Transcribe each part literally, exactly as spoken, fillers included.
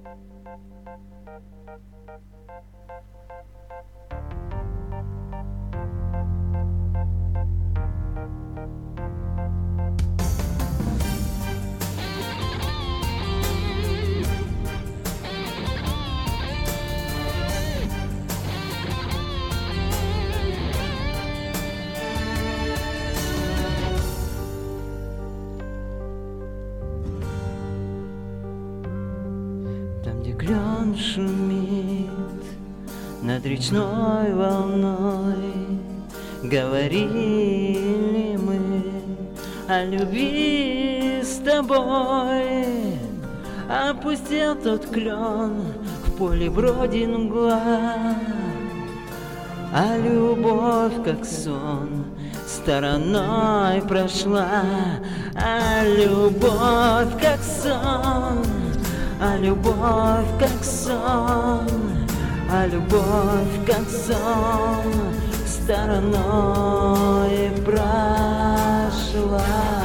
Там, где клен шумит над речной волной, говорили мы о любви с тобой. Опустел тот клен, в поле бродит мгла, а любовь, как сон, стороной прошла. А любовь, как сон, а любовь, как сон, а любовь, как сон, стороной прошла.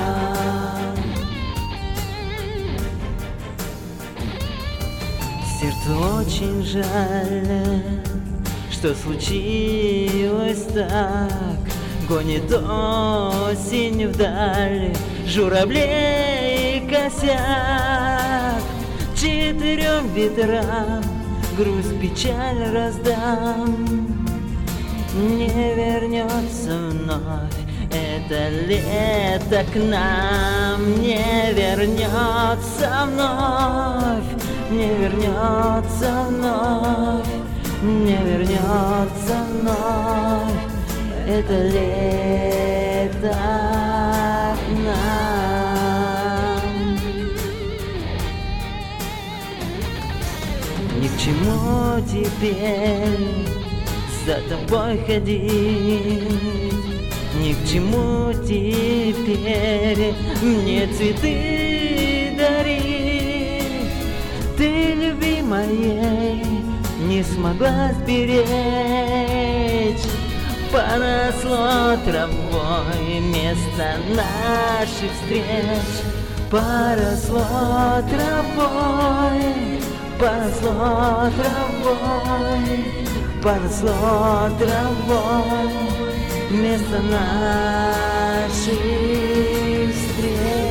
Сердцу очень жаль, что случилось так. Гонит осень вдаль журавлей косяк. Четырем ветрам грусть, печаль раздам. Не вернется вновь это лето к нам, не вернется вновь, не вернется вновь, не вернется вновь это лето к нам. Ни к чему теперь за тобой ходить, ни к чему теперь мне цветы дарить. Ты, любимая, не смогла сберечь, поросло травой место наших встреч. Поросло травой, поросло травой, поросло травой место наших встреч.